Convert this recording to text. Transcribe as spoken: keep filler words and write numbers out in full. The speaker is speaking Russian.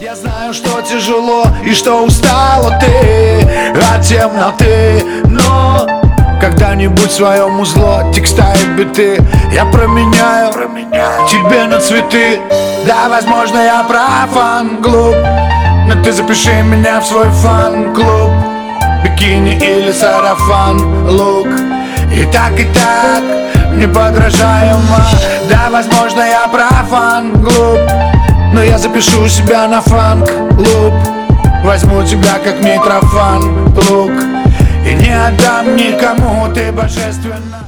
Я знаю, что тяжело и что устала ты от темноты, но когда-нибудь в своем узло текста и биты я променяю, променяю тебе на цветы. Да, возможно, я прав, фан-клуб, но ты запиши меня в свой фан-клуб. Бикини или сарафан, лук, и так, и так неподражаемо. Да, возможно, я прав, фан-клуб, но я запишу себя на фанк-луп. Возьму тебя как Митрофан, лук, и не отдам никому, ты божественна.